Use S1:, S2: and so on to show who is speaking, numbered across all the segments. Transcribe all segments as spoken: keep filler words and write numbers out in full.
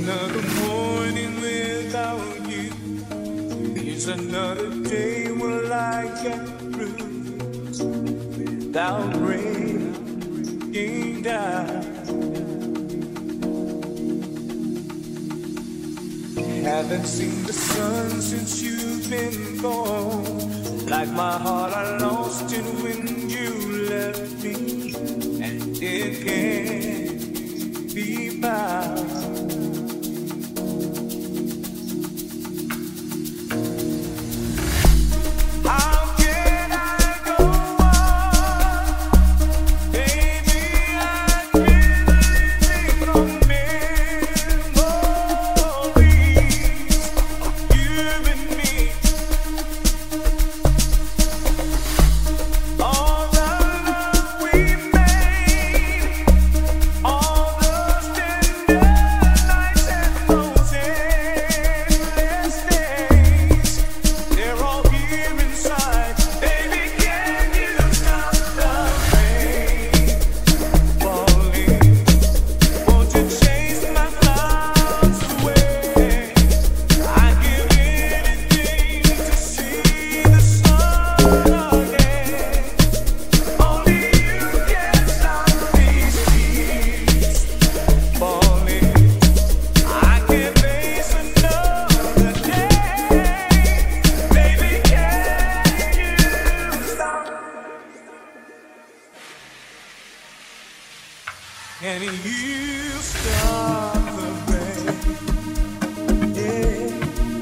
S1: Another morning without you is another day will I get through without breaking down. Haven't seen the sun since you've been gone. Like my heart, I lost it when you left me, and it can't be found. And you stop the rain, yeah.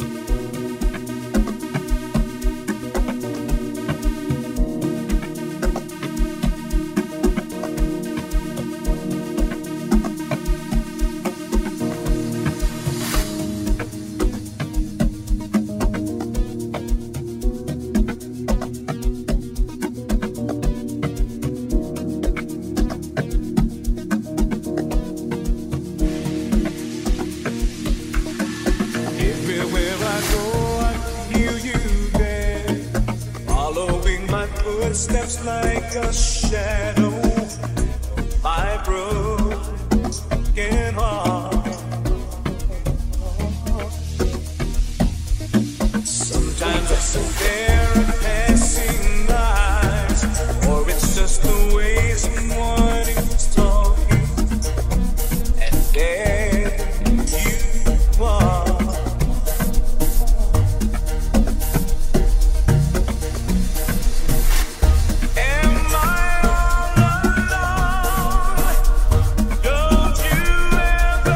S1: Footsteps like a shadow, my broken heart. Sometimes I sit there and passing eyes, or it's just the way someone's talking, and there you are. Am I all alone? Don't you ever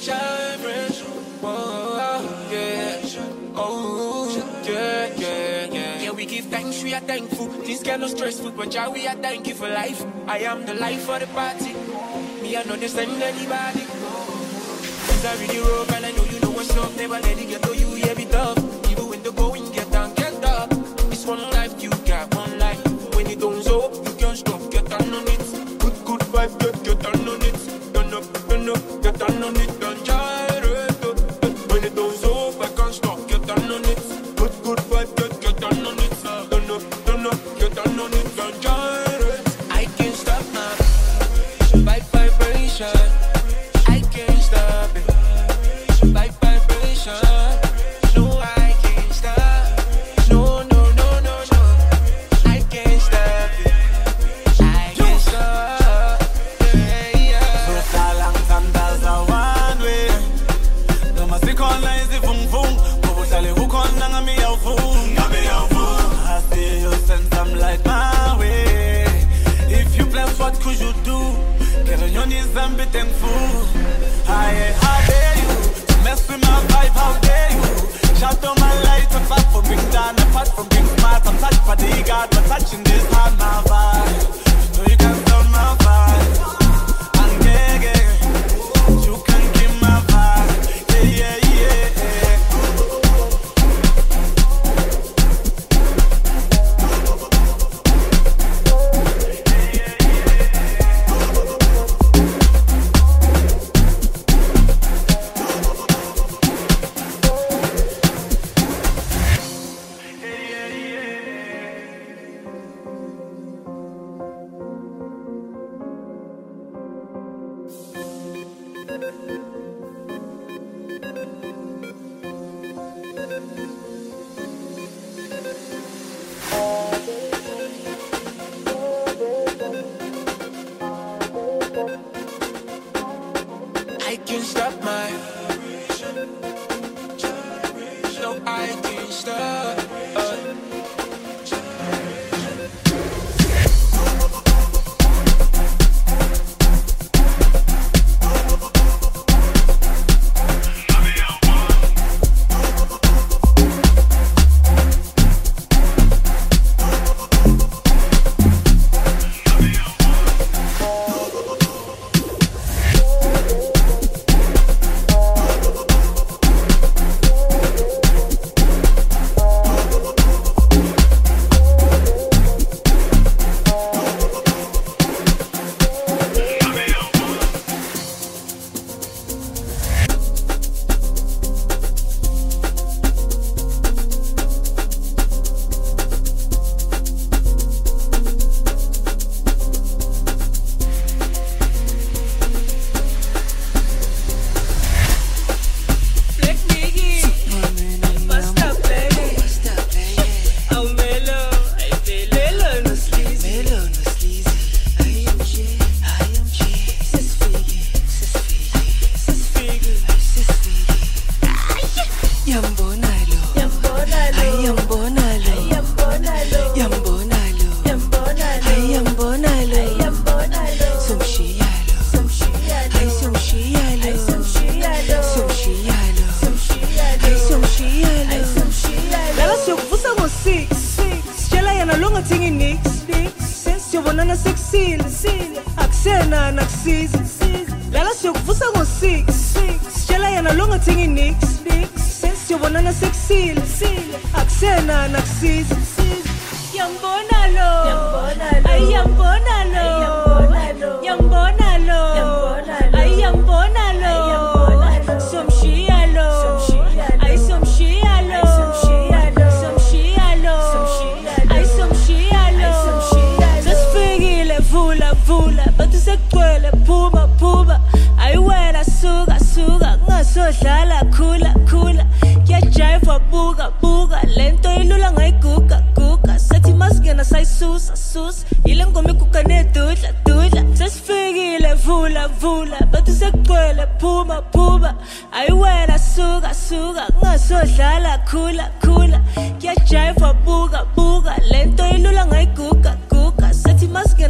S1: shine fresh. Oh, yeah. Oh, yeah, yeah, yeah. Yeah, we give thanks, we are thankful. Things get no stressful, but yeah, we are thank you for life. I am the life of the party. Me, I know this send anybody. Things are really rough, and I know you know what's up. Never let it get to you, yeah, be tough. Even when the going get down, get up. It's one life, you got one life. When it don't up, you can't stop, get down on it. Good, good vibe, get, get down on it. Turn up, turn up, get down on it. Don't gyrate, when it don't up, I can't stop, get down on it. Good, good vibe, get, get down on it. Turn up, turn up, get down on it. Don't gyrate. I can't stop now. Vibe vibration. I can't stop it. Vibe vibration. No, I can't stop. No, no, no, no, no. I can't stop it. I can't stop. Yeah, yeah.
S2: So talang sandals are one way. No mas ikona izivungvung. Kubuhlale ukhona ngami yawuvung. Ngami yawuvung. I see you send some light my way. If you bless, what could you do? Get on your knees and be thankful. I, how dare you mess with my vibe? How dare you shut down my light? A fat from being down, a fat from being smart. I'm touched by the God, but touching this hard my vibe. No, you can't stop my vibe. And yeah, yeah, you can keep my vibe. Yeah, yeah, yeah.
S1: I can't stop my. No, I can't stop. Uh.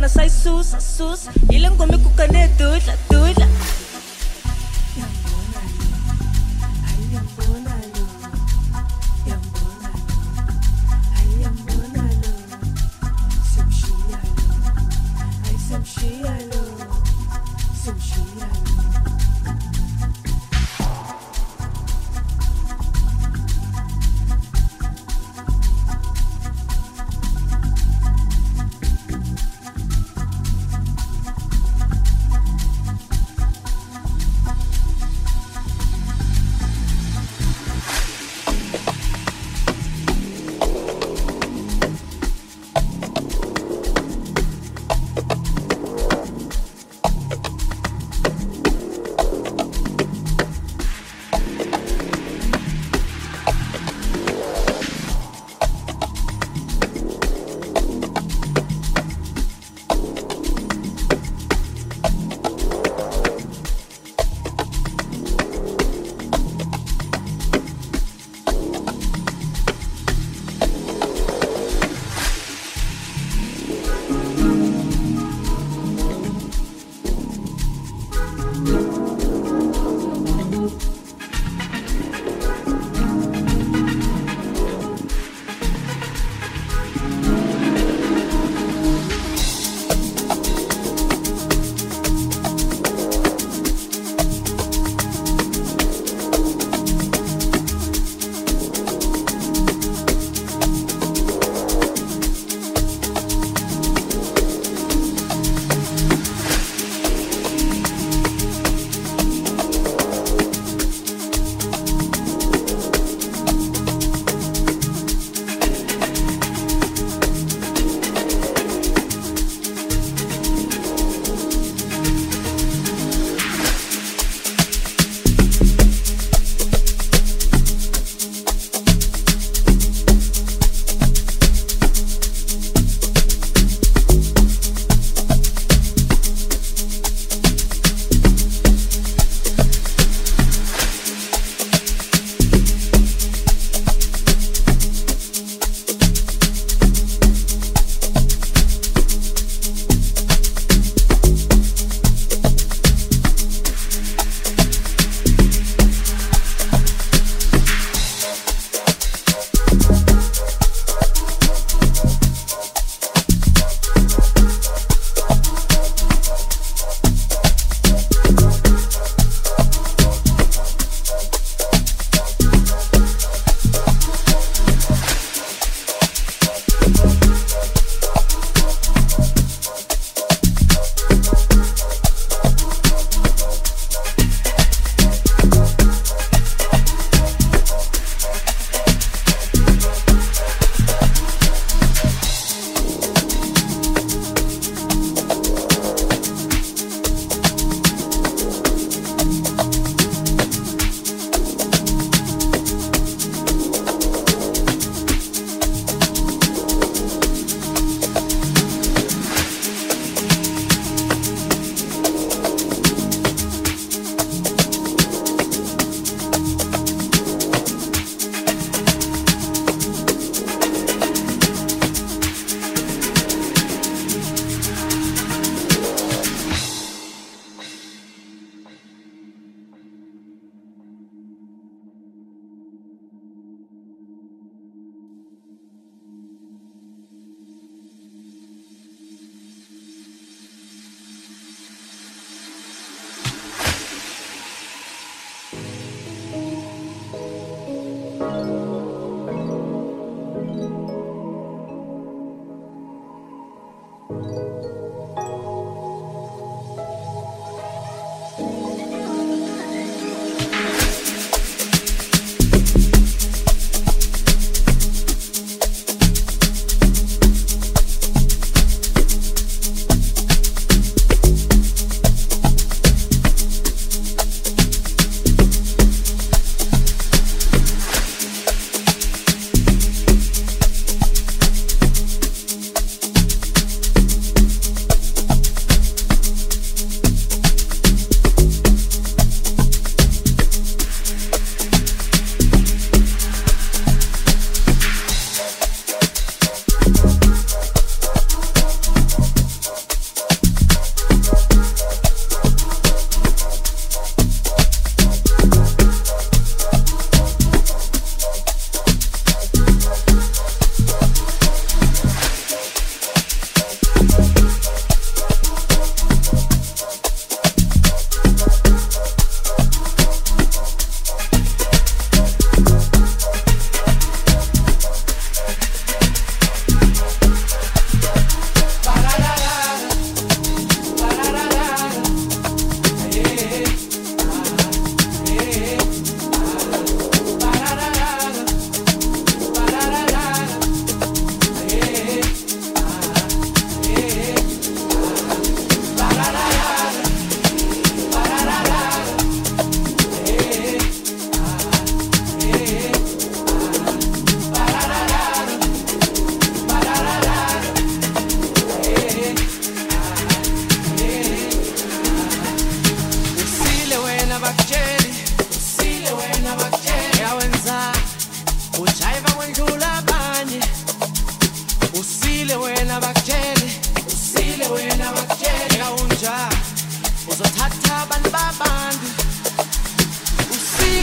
S3: Susa, sus, ilang gumi ko ka na dudla, dudla. Yang bona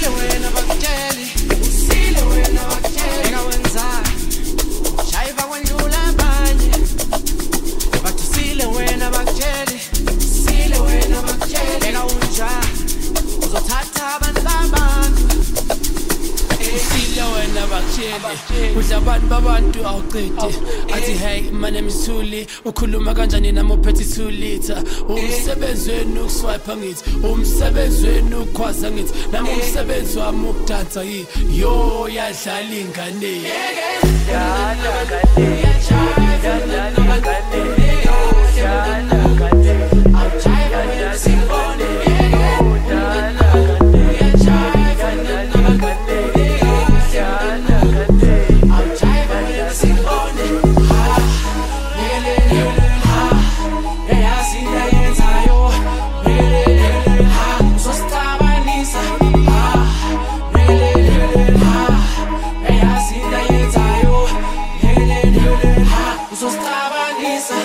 S3: usile wena bakutsheli usile wena bakutsheli eka wenzani shayiva kwendlula abanye bathi usile wena bakutsheli usile wena bakutsheli eka unjani uzothatha abantu babantu usile wena bakutsheli udla abantu babantu awuqede athi hey my name is Thuli ukhuluma kanjani nami uphethe two liter umsebenzi wenu ukuswipe ngithi umsebenzi wenu ukukhwaza ngithi nami umsebenzi wami ukudansa yi yo yadlala ingane yadlala ingane yadlala ingane yadlala ingane awujayiva singone yadlala ingane yadlala ingane yadlala ingane awujayiva singone ha lele ha eyasinda yenzayo lele ha sostabanisa ha lele ha eyasinda yenzayo lele ha sostabanisa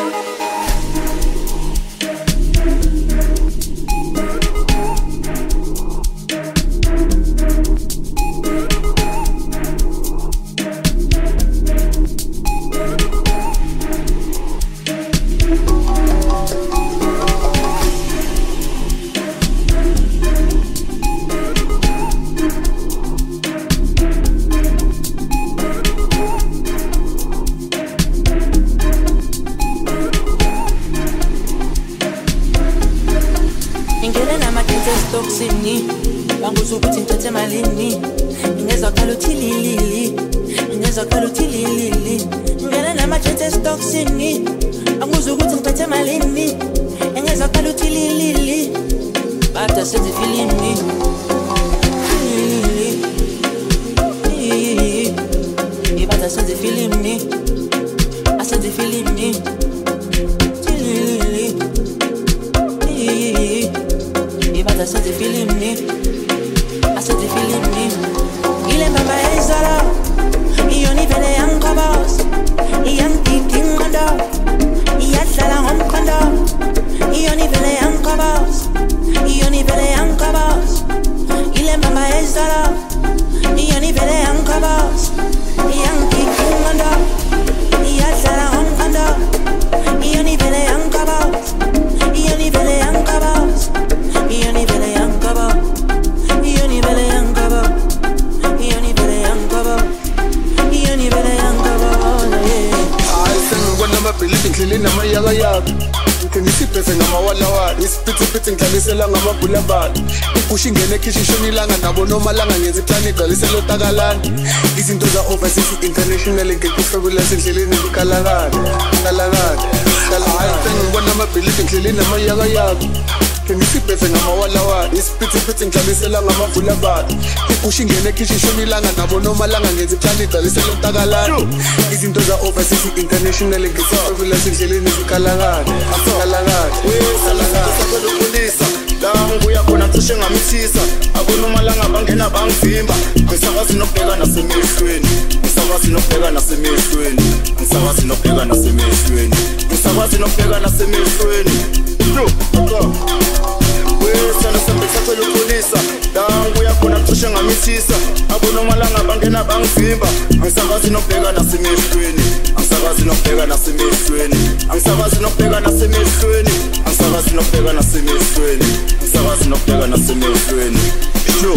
S3: toxini banguza ukuthi ngithathe malini ngingezwa khala uthililili ngingezwa khala uthililili ngena nama-chances toxini banguza ukuthi ngithathe malini ngingezwa khala uthililili bada sezifilimi ibada sezifilimi asezifilimi I said the feeling me, I said the feeling me. Il est papa et Zara, il y en a des young covers, il y a des king under, il y a de la home condo, il y en a des young covers, il y en a des young covers. Il est papa et Zara, il y en a des young covers, il y a des king under, il y a de la home condo, il y en a des young covers, il y en a des young covers. Ioni vele yankaba, Ioni vele yankaba, Ioni vele yankaba, Ioni vele yankaba.
S4: I sing when I'm a believing clean in my yellow yard. Can you see person I'm a walla It's pretty pretty ngalisela ngamabulabala Pushing ngene kitchen shonilanga nabo noma langa ngenza plan igcwalisela takalana Izinto za overseas international ngekufabulous endleleni ukalakala kalakala I sing when I'm a believing clean in my yellow yard. Can you see person I'm a walla It's pretty pretty ngalisela ngamabulabala Pushing ngene kitchen shonilanga nabo noma langa ngenza plan igcwalisela takalana Izinto za overseas international ngekufabulous endleleni ukalakala Kalakala, wesalakala sakhulukulisa la ngibuya khona cishe ngamithisa abonomalanga bangena bangivimba ngisakwazi nokubheka nasemehlweni ngisakwazi nokubheka nasemehlweni ngisakwazi nokubheka nasemehlweni ngisakwazi nokubheka nasemehlweni no wesana sambe sakhulukulisa la ngibuya khona cishe ngamithisa abonomalanga bangena bangivimba ngisakwazi nokubheka nasemehlweni ngisakwazi nokubheka nasemehlweni ngisakwazi nokubheka nasemehlweni ngisakwazi nokubheka nasemehlweni ngisakwazi nokubheka nasemehlweni no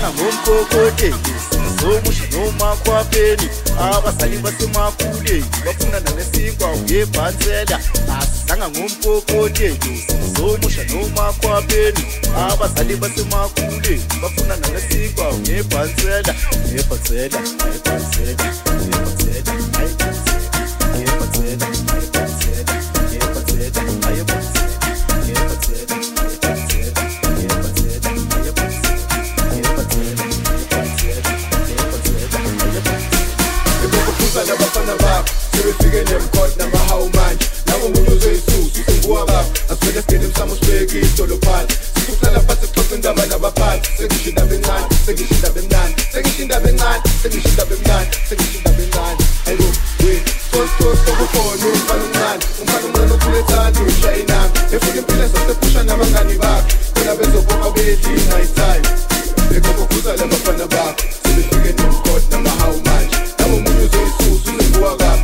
S5: ngompokoteni sizomusha nomakhwapheni abazali basemakhuleni bafuna nanesinkwa ngebhansela asizanga ngompokoteni sizomusha nomakhwapheni abazali basemakhuleni bafuna nanesinkwa ngebhansela ngebhansela ngebhansela ngebhansela ngebhansela
S4: Figure them cut number how man. Now we use a suit, you can go up. As well as get them some spray keys to the pan. So to la pass the clock in the man of a pan. Say you should have been none, say you should have been none, say you should have been none, say you should have been none, say you should have been none. Hello, wait, so so so before no man man, un man man no pull it out to shine now. If we can feel us the push and never gonna back. When I was up on bed in night time. They go for the love from the back. So they figure them cut number how much. Now we use a suit, you can go up.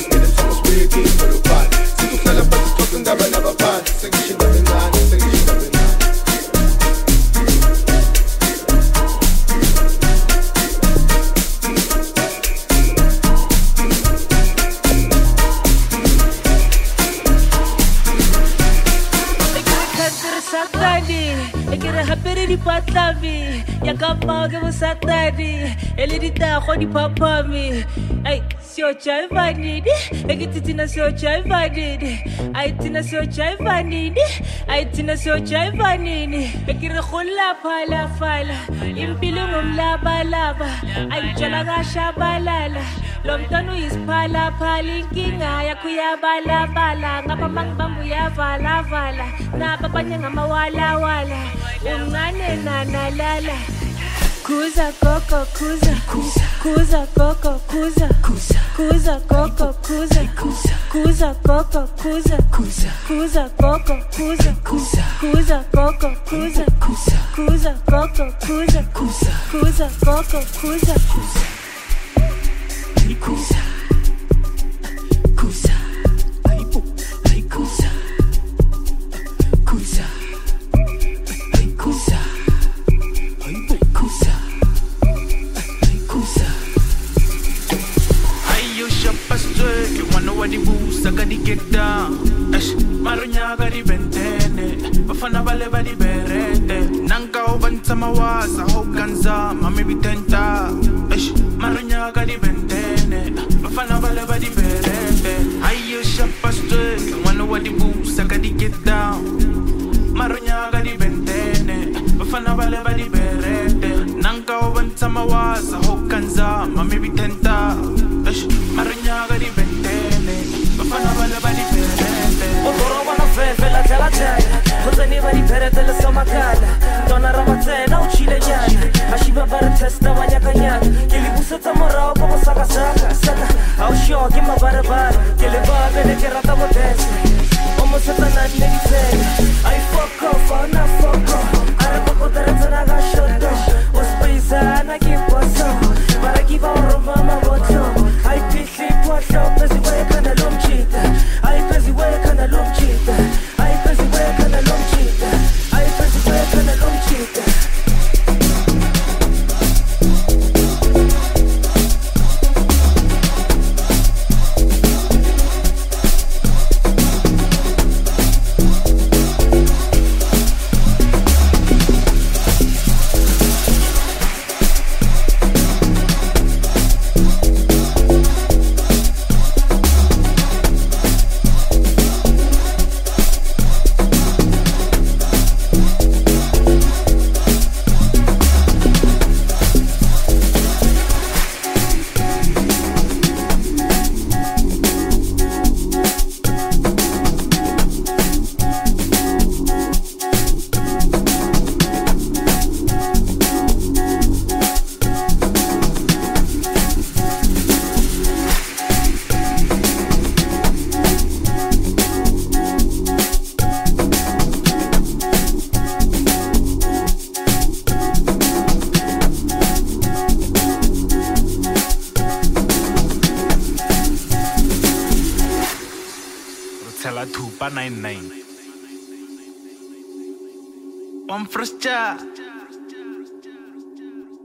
S6: Di papa mi ay sio chai vanidi ekitina sio chai vanidi ay tina sio chai vanidi ay tina sio chai vanini ekire khola phala phala impilo ngomlaba laba ay jala gasha balala lomntana uyisiphala phala inkinga yakho yabala bala ngapha mangibambu yavala vala naba abanye ngamawala wala umncane nanalala Kuza koko kuza kuza kuza koko kuza kuza kuza koko kuza kuza kuza koko kuza kuza kuza koko kuza kuza kuza koko kuza kuza kuza koko kuza kuza kuza koko kuza kuza kuza kuza ai bu ai kuza kuza ai kuza
S7: You wanna what the boost, I gotta get down. Ash, Marunya got the bentene. Bafana vale vale berete. Nanka obanta mawasa, hokanza, mami bitenta. Ash, Marunya got the bentene. Bafana vale vale berete. I you shop a straight. You wanna what the boost, I gotta get down. Marunya got the bentene. Bafana vale vale berete. Nanka obanta mawasa, hokanza, mami bitenta. Ash, Marunya got the
S8: Vela tela tela, cosa ne va di perete la somakala. Donna ramazzena uccide nyana, ashiva vara testa vanya kanyana. Che li bussa tamorao come saka saka saka. Au show che ma vara vara, che le va bene che rata modesta. Omo satana ne di sei. I fuck off, I na fuck off. Araba potere zana ga shotto. Ospisa na che posso. Para chi va a Roma ma voto. I pisi posso, pesi way kana lomchita. I pesi way kana lomchita.
S7: ninety-nine. One first cha.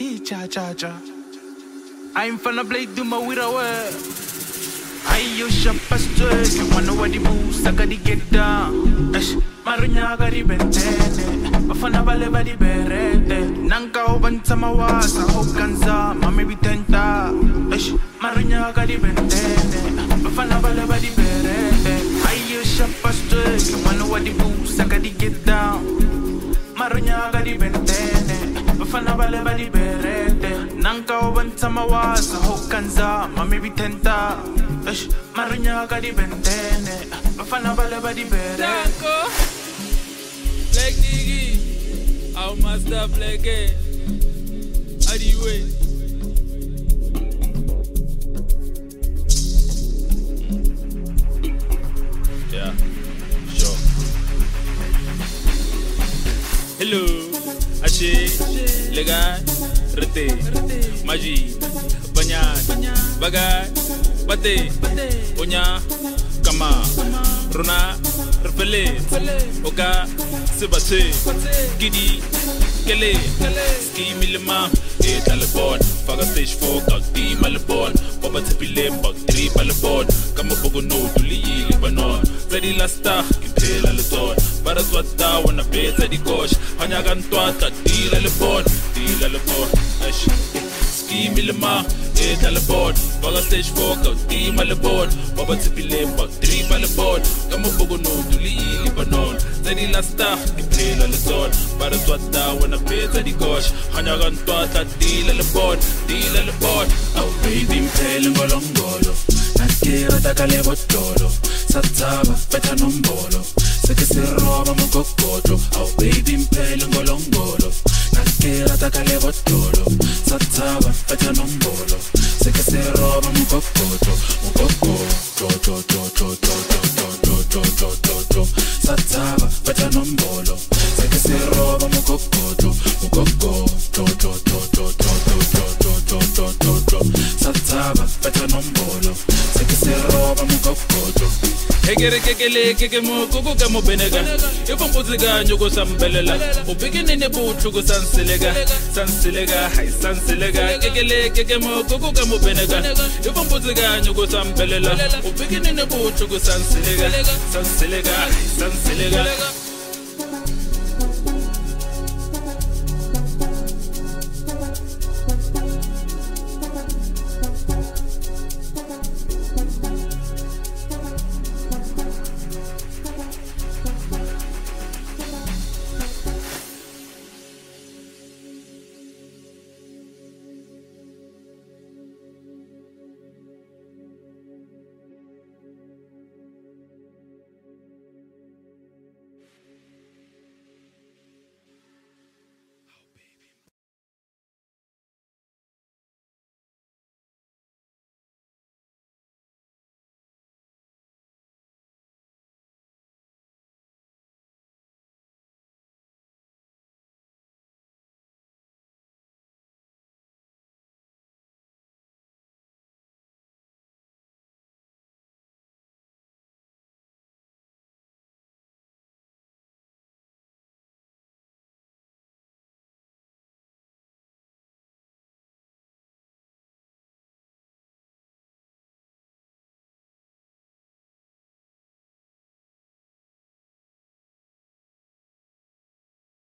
S7: He cha cha cha. I'm finna play do my with away. I you shop a straight. You wanna what the boost? I gotta get down. Ash, Marunya gari bentene. Bafana bale badi berete. Nanka obanta mawasa hokanza. Mami bitenta. Ash, Marunya gari bentene. Bafana bale badi berete. I you shop a straight. You wanna what the boost? I gotta get down. Marunya gari bentene. Bafana bale badi berete. Nanka obanta mawasa hokanza. Mami bitenta. Ash, Marunya gari bentene. Bafana bale badi berete.
S9: Black nigga, how master black eh? How do you wait?
S10: Yeah, sure. Hello, Ache, Lega, Rete, Maji, Banyan, Bagay, Bate, Onya, Kama, Runa, Rfele, Oka, Sebate, Kidi, Kele, Ski Milima, eight Alabon, Faga Stage four, Kauti Malabon, Papa Tipile, Bak three Malabon, Kamabogo no, Tuli, Libanon, Zedi Lasta, Impel Alaton, Baraswata, Wana Pay, Zedi Kosh, Hanyagan Twata, Deal Alabon, Deal Alabon, Ash, Ski Milima, eight Alabon, Faga Stage four, Kauti Malabon, Papa Tipile, Bak three Malabon, Kamabogo no, Tuli, Libanon, Zedi Lasta, Impel Alaton, Baraswata, Wana Pay, Zedi Kosh, Hanyagan Twata, Deal Alabon, Deal Alabon,
S7: Oh baby, Impel Ngolongolo, Nakira Takale Botolo, Sataba, Beta Nombolo, Seke se roba Mokokoto, Oh baby, Impel Ngolongolo, Nakira Takale Botolo, Sataba, Beta Nombolo, Seke se roba Mokokoto, Mokoko, to to to to to to to to to to to Sataba, Beta Nombolo, Seke se roba Mokokoto, Mokoko, to to to to to to to to to to Sataba, Beta Nombolo, Seke se roba Mokokoto.
S10: Egere kekele keke mo kuku kamo benega. Ifo mpuziga nyuko sambelela. Ubigini ne butu ko sansilega. Sansilega, hai sansilega. Kekele keke mo kuku kamo benega. Ifo mpuziga nyuko sambelela. Ubigini ne butu ko sansilega. Sansilega, hai sansilega.